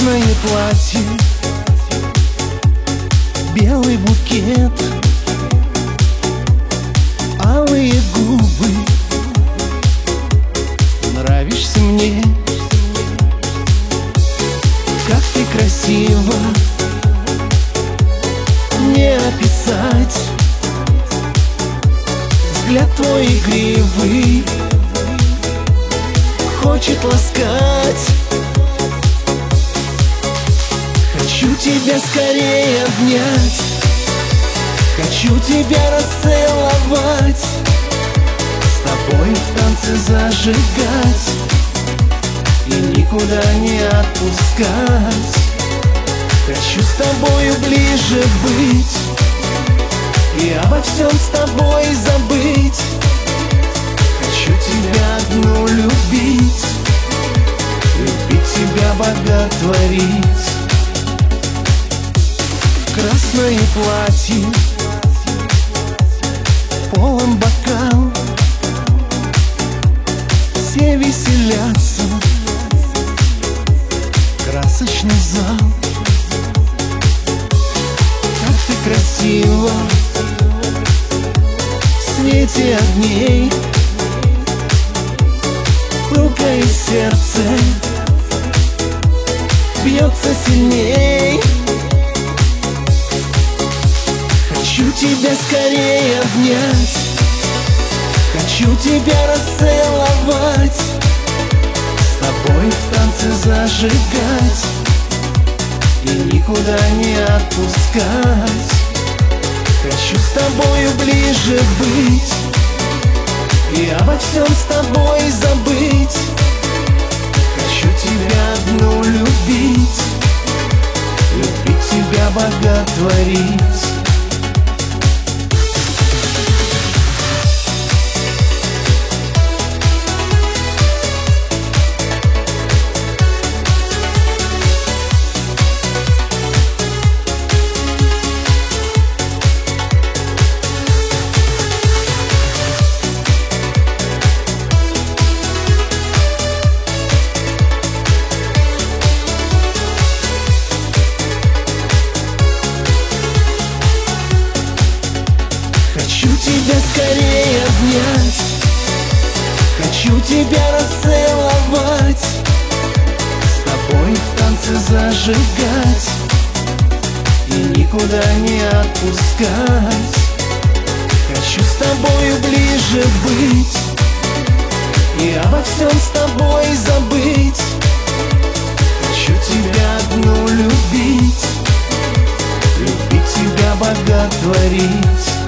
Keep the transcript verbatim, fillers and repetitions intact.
Красное платье, белый букет, алые губы, нравишься мне. Как ты красива, не описать. Взгляд твой игривый хочет ласкать. Хочу тебя скорее обнять, хочу тебя расцеловать, с тобой в танце зажигать и никуда не отпускать. Хочу с тобою ближе быть и обо всем с тобой забыть. Хочу тебя одну любить, любить тебя боготворить. Красное платье, полон бокал, все веселятся, красочный зал. Как ты красива в свете огней, пылкое сердце бьется сильней. Хочу тебя скорее обнять, хочу тебя расцеловать, с тобой в танце зажигать и никуда не отпускать. Хочу с тобою ближе быть и обо всем с тобой забыть. Хочу тебя одну любить, любить тебя боготворить. Хочу тебя скорее обнять, хочу тебя расцеловать, с тобой в танце зажигать и никуда не отпускать. Хочу с тобою ближе быть и обо всем с тобой забыть. Хочу тебя одну любить, любить тебя боготворить.